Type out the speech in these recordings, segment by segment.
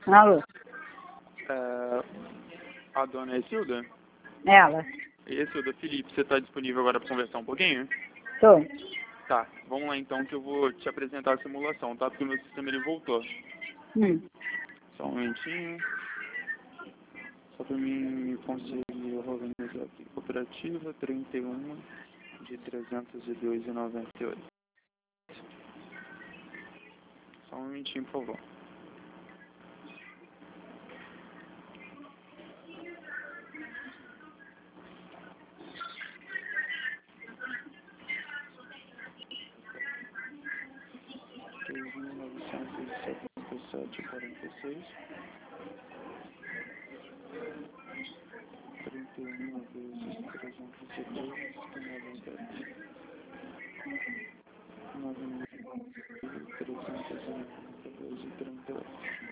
Alô? A dona é Silda? Ela? E Silda, Felipe, você está disponível agora para conversar um pouquinho? Tô. Tá, vamos lá então que eu vou te apresentar a simulação, tá? Porque o meu sistema ele voltou. Só um momentinho. Só para mim conseguir organizar aqui. Cooperativa 31 de 302,98. Só um momentinho, por favor. Sete, 46, 31 vezes 302, 9.392,38.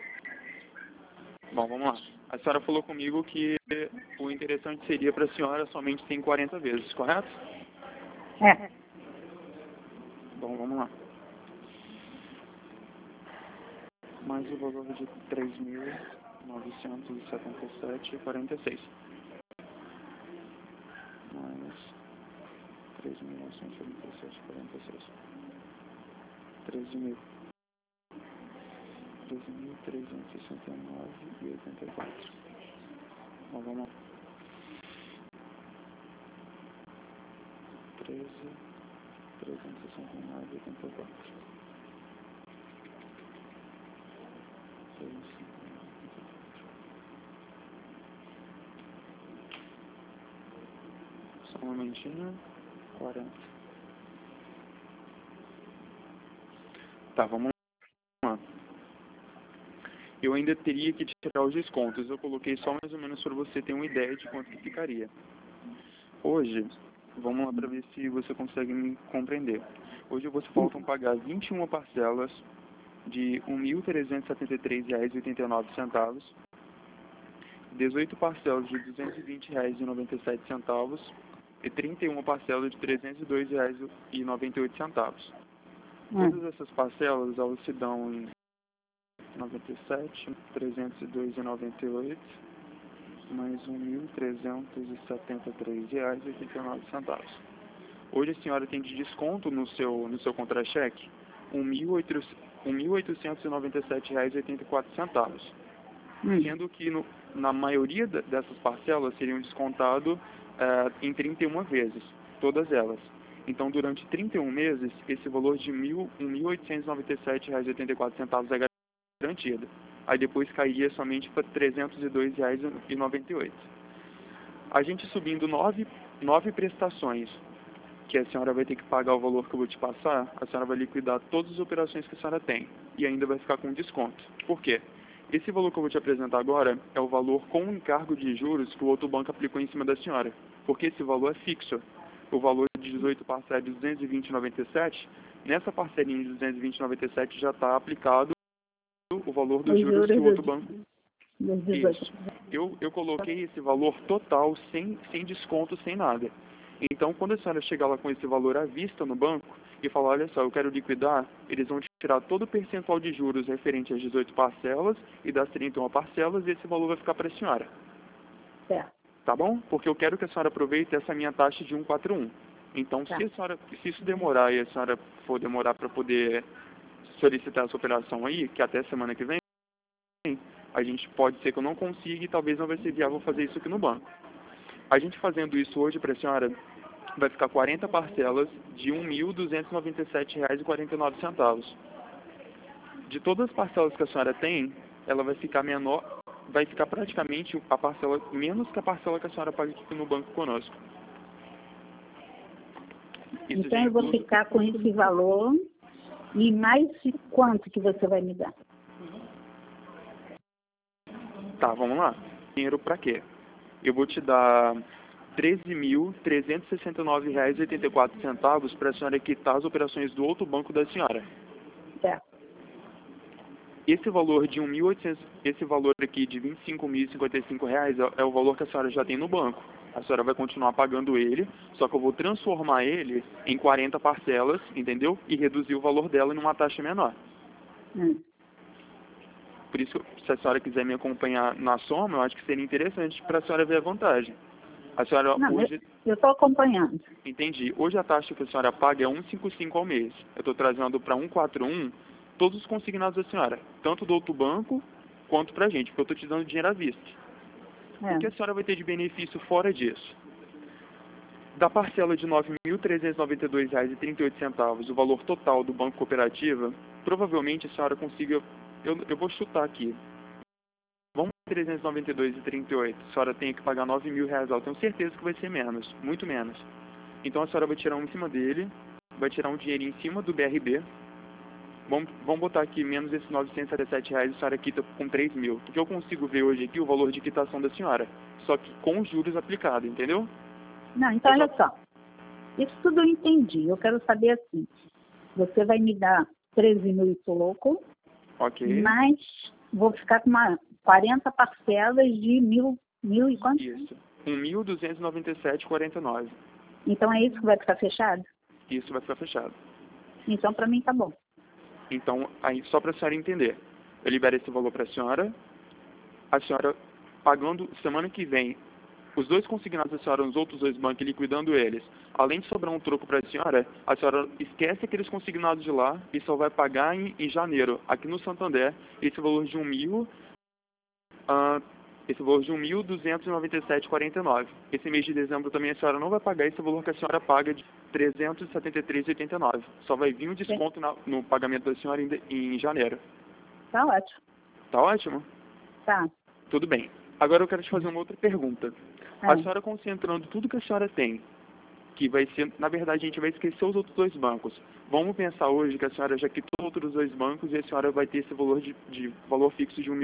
Bom, vamos lá. A senhora falou comigo que o interessante seria para a senhora somente tem 40 vezes, correto? É. Bom, vamos lá. Mais o valor de 3.977,46. Mais 3.977,46. 13.369,84. Bom, vamos lá. 13.369,84. Só um momentinho. 40. Tá, vamos lá. Eu ainda teria que tirar os descontos. Eu coloquei só mais ou menos para você ter uma ideia de quanto que ficaria. Hoje, vamos lá para ver se você consegue me compreender. Hoje você faltam pagar 21 parcelas de R$ 1.373,89, 18 parcelas de R$ 220,97 e 31 parcelas de R$ 302,98. Todas essas parcelas, elas se dão em 97, 302,98, mais R$ 1.373,89. Hoje a senhora tem de desconto no seu contra-cheque R$ 1.897,84, sendo que na maioria dessas parcelas seriam descontadas em 31 vezes, todas elas. Então, durante 31 meses, esse valor de R$ 1.897,84 é garantido. Aí depois cairia somente para R$ 302,98. A gente subindo nove prestações, que a senhora vai ter que pagar o valor que eu vou te passar, a senhora vai liquidar todas as operações que a senhora tem e ainda vai ficar com desconto. Por quê? Esse valor que eu vou te apresentar agora é o valor com o encargo de juros que o outro banco aplicou em cima da senhora, porque esse valor é fixo. O valor de 18 parcelas de R$ 220,97, nessa parcelinha de R$ 220,97 já está aplicado o valor dos juros que o outro banco... Isso. Eu coloquei esse valor total, sem desconto, sem nada. Então, quando a senhora chegar lá com esse valor à vista no banco e falar, olha só, eu quero liquidar, eles vão tirar todo o percentual de juros referente às 18 parcelas e das 31 parcelas, e esse valor vai ficar para a senhora. Certo. Tá bom? Porque eu quero que a senhora aproveite essa minha taxa de 141. Então, se isso demorar e a senhora for demorar para poder solicitar essa operação aí, que até semana que vem, a gente pode ser que eu não consiga e talvez não vai ser viável fazer isso aqui no banco. A gente fazendo isso hoje para a senhora, vai ficar 40 parcelas de R$ 1.297,49. De todas as parcelas que a senhora tem, ela vai ficar menor, vai ficar praticamente a parcela menos que a parcela que a senhora paga aqui no banco conosco. Isso então eu vou ficar com esse valor e mais quanto que você vai me dar? Tá, vamos lá. Dinheiro para quê? Eu vou te dar R$ 13.369,84 para a senhora quitar as operações do outro banco da senhora. Certo. Esse valor de 1.800, esse valor aqui de R$ 25.055 é o valor que a senhora já tem no banco. A senhora vai continuar pagando ele, só que eu vou transformar ele em 40 parcelas, entendeu? E reduzir o valor dela em uma taxa menor. Por isso, se a senhora quiser me acompanhar na soma, eu acho que seria interessante para a senhora ver a vantagem. A senhora Não, hoje... eu estou acompanhando. Entendi. Hoje a taxa que a senhora paga é 1,55 ao mês. Eu estou trazendo para 1,41 todos os consignados da senhora, tanto do outro banco quanto para a gente, porque eu estou te dando dinheiro à vista. O que a senhora vai ter de benefício fora disso? Da parcela de R$ 9.392,38, o valor total do Banco Cooperativa, provavelmente a senhora consiga... Eu vou chutar aqui. Vamos para 392,38. A senhora tem que pagar R$ 9.000. Eu tenho certeza que vai ser menos, muito menos. Então a senhora vai tirar um em cima dele, vai tirar um dinheirinho em cima do BRB. Vamos botar aqui menos esses R$ 977, a senhora quita com 3 mil. Porque eu consigo ver hoje aqui o valor de quitação da senhora, só que com os juros aplicados, entendeu? Não, então olha só. Isso tudo eu entendi. Eu quero saber assim. Você vai me dar 13 mil e pouco, Ok. mas vou ficar com 40 parcelas de mil e quanto? Isso. 1.297,49. Então é isso que vai ficar fechado? Isso vai ficar fechado. Então para mim tá bom. Então, aí, só para a senhora entender, eu libero esse valor para a senhora pagando semana que vem os dois consignados da senhora nos outros dois bancos, liquidando eles. Além de sobrar um troco para a senhora esquece aqueles consignados de lá e só vai pagar em janeiro, aqui no Santander, esse valor de 1.297,49. Esse mês de dezembro também a senhora não vai pagar esse valor que a senhora paga de 373,89. Só vai vir um desconto no pagamento da senhora em janeiro. Tá ótimo. Tá ótimo? Tá. Tudo bem. Agora eu quero te fazer uma outra pergunta. A senhora concentrando tudo que a senhora tem, que vai ser, na verdade a gente vai esquecer os outros dois bancos. Vamos pensar hoje que a senhora já quitou os outros dois bancos e a senhora vai ter esse valor de valor fixo de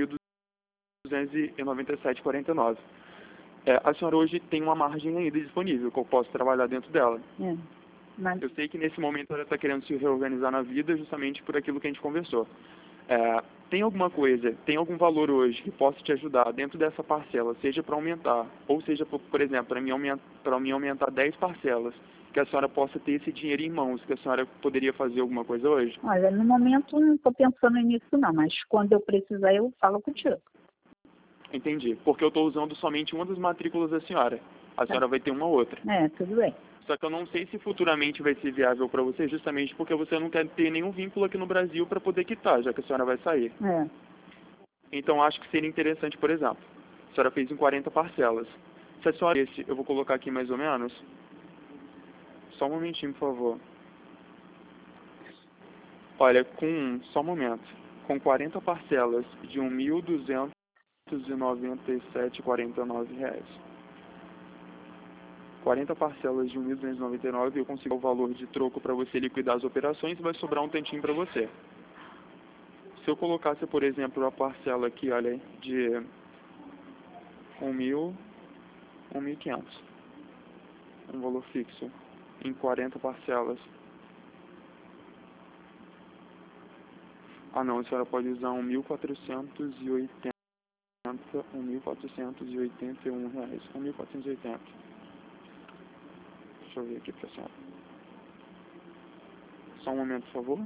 1.297,49. A senhora hoje tem uma margem ainda disponível, que eu posso trabalhar dentro dela. Mas... Eu sei que nesse momento ela está querendo se reorganizar na vida justamente por aquilo que a gente conversou. Tem alguma coisa, tem algum valor hoje que possa te ajudar dentro dessa parcela, seja para aumentar, ou seja, por exemplo, para mim aumentar 10 parcelas, que a senhora possa ter esse dinheiro em mãos, que a senhora poderia fazer alguma coisa hoje? Olha, no momento não estou pensando nisso não, mas quando eu precisar eu falo contigo. Entendi, porque eu estou usando somente uma das matrículas da senhora. A senhora vai ter uma outra. Tudo bem. Só que eu não sei se futuramente vai ser viável para você, justamente porque você não quer ter nenhum vínculo aqui no Brasil para poder quitar, já que a senhora vai sair. Então, acho que seria interessante, por exemplo, a senhora fez em 40 parcelas. Se a senhora... eu vou colocar aqui mais ou menos. Só um momentinho, por favor. Olha, só um momento. Com 40 parcelas de R$ 1.297,49. 40 parcelas de 1.299, eu consigo o valor de troco para você liquidar as operações e vai sobrar um tantinho para você. Se eu colocasse, por exemplo, a parcela aqui, olha, de 1.500, um valor fixo, em 40 parcelas. Ah não, a senhora pode usar 1.480, 1.481 reais, 1.480. Deixa eu ver aqui pra senhora. Só um momento, por favor.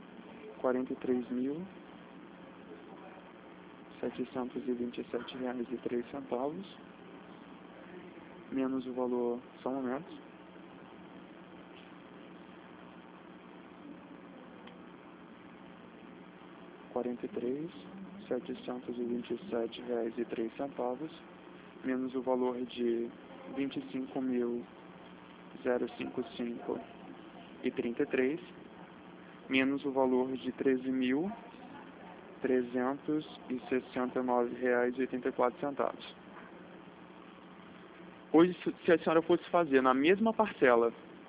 43.727 reais e 3 centavos. Menos o valor... Só um momento. R$ 43.727,03, menos o valor de 25.055,33, menos o valor de R$ 13.369,84. Hoje, se a senhora fosse fazer na mesma parcela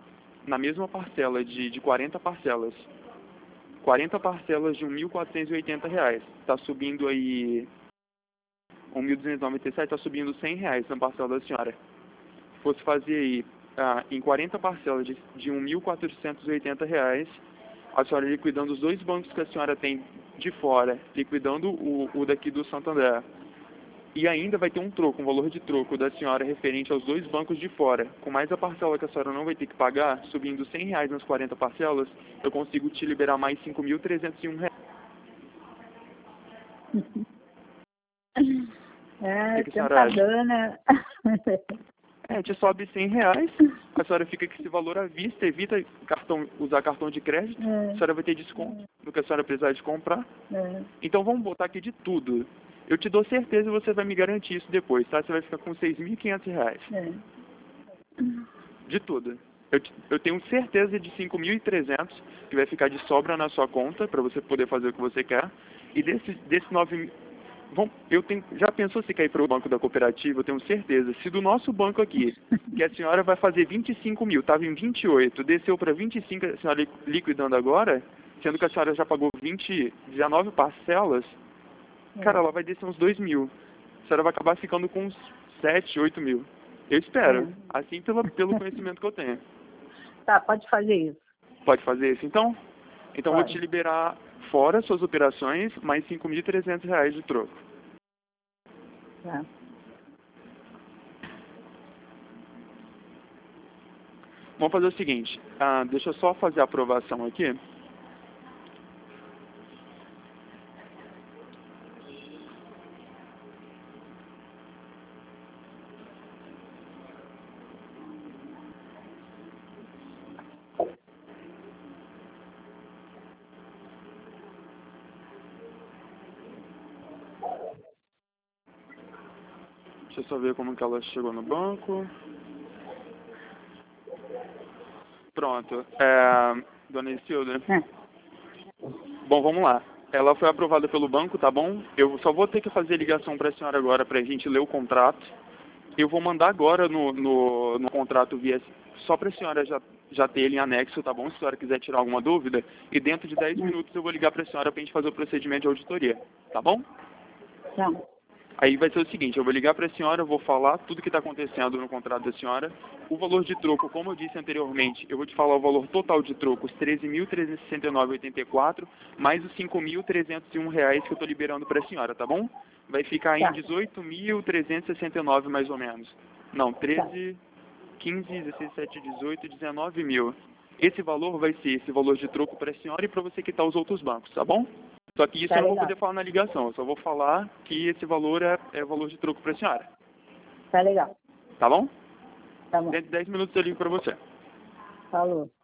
de 40 parcelas, 40 parcelas de R$ 1.480, está subindo aí, 1.297, está subindo R$ 100 na parcela da senhora. Se fosse fazer aí, em 40 parcelas de R$ 1.480, a senhora liquidando os dois bancos que a senhora tem de fora, liquidando o daqui do Santander, e ainda vai ter um troco, um valor de troco da senhora referente aos dois bancos de fora, com mais a parcela que a senhora não vai ter que pagar, subindo R$ 100 nas 40 parcelas, eu consigo te liberar mais R$ 5.301. É, que a senhora acha? tentador, né? Te sobe R$100, a senhora fica com esse valor à vista, evita usar cartão de crédito, a senhora vai ter desconto no que a senhora precisar de comprar. Então vamos botar aqui de tudo. Eu te dou certeza que você vai me garantir isso depois, tá? Você vai ficar com R$6.500. De tudo. Eu tenho certeza de 5.300 que vai ficar de sobra na sua conta para você poder fazer o que você quer. E desse 9 já pensou se cair para o banco da cooperativa? Eu tenho certeza. Se do nosso banco aqui, que a senhora vai fazer 25 mil, estava em 28, desceu para 25, a senhora liquidando agora, sendo que a senhora já pagou 19 parcelas, cara, ela vai descer uns 2 mil. A senhora vai acabar ficando com uns 7, 8 mil. Eu espero. Assim pelo conhecimento que eu tenho. Tá, pode fazer isso. Pode fazer isso, então? Então eu vou Pode. te liberar fora suas operações, mais R$5.300 de troco. Tá. Vamos fazer o seguinte. Deixa eu só fazer a aprovação aqui. Deixa eu só ver como que ela chegou no banco. Pronto. Dona Isilda. Bom, vamos lá. Ela foi aprovada pelo banco, tá bom? Eu só vou ter que fazer ligação para a senhora agora para a gente ler o contrato. Eu vou mandar agora no contrato via... Só para a senhora já ter ele em anexo, tá bom? Se a senhora quiser tirar alguma dúvida. E dentro de 10 minutos eu vou ligar para a senhora para a gente fazer o procedimento de auditoria. Tá bom? Tá. Aí vai ser o seguinte, eu vou ligar para a senhora, vou falar tudo que está acontecendo no contrato da senhora. O valor de troco, como eu disse anteriormente, eu vou te falar o valor total de troco, os R$13.369,84, mais os R$5.301 que eu estou liberando para a senhora, tá bom? Vai ficar em R$18.369 mais ou menos. Não, 13, 15, 16, 17, 18, 19 mil. Esse valor vai ser esse valor de troco para a senhora e para você quitar os outros bancos, tá bom? Só que isso eu não vou poder falar na ligação, eu só vou falar que esse valor é valor de troco para a senhora. Tá legal. Tá bom? Tá bom. Dentro de 10 minutos eu ligo para você. Falou.